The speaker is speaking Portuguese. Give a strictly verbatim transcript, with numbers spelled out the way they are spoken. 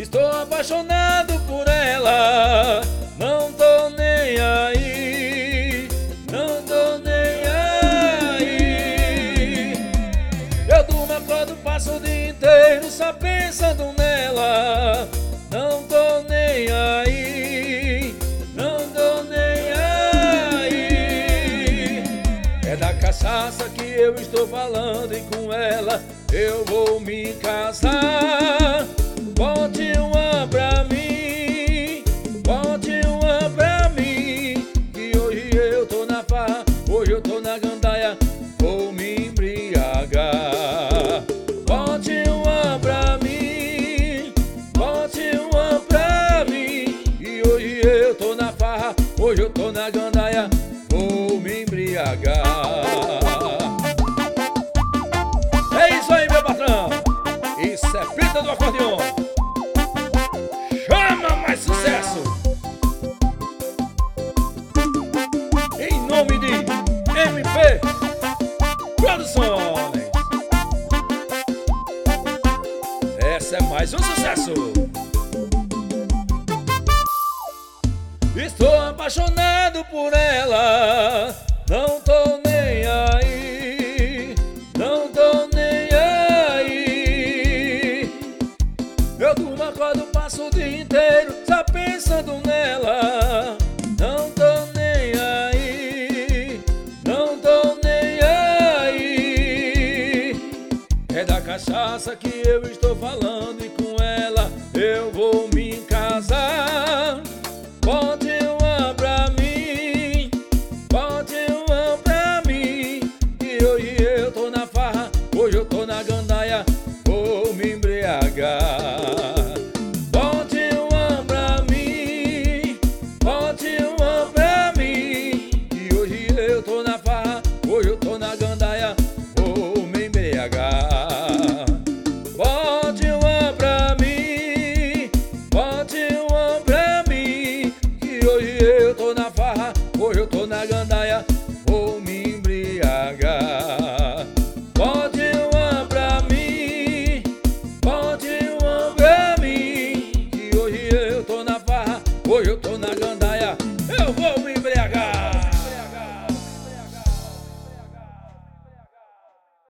Estou apaixonado por ela, não tô nem aí, não tô nem aí. Eu durmo, acordo, passo o dia inteiro só pensando nela, não tô nem aí, não tô nem aí. É da cachaça que eu estou falando e com ela eu vou me casar. Bote uma pra mim, bote uma pra mim, que hoje eu tô na farra, hoje eu tô na gandaia, vou me embriagar. Bote uma pra mim, bote uma pra mim, e hoje eu tô na farra, hoje eu tô na gandaia, vou me embriagar. É isso aí, meu patrão, isso é fita do acordeon. Mais sucesso! Em nome de M P Produções. Essa é mais um sucesso. Estou apaixonado por ela, não tô nem aí, não tô nem aí. Eu durmo, acordo, passo o dia inteiro só pensando nela, não tô nem aí, não tô nem aí. É da cachaça que eu estou falando e com ela eu vou me casar. Pode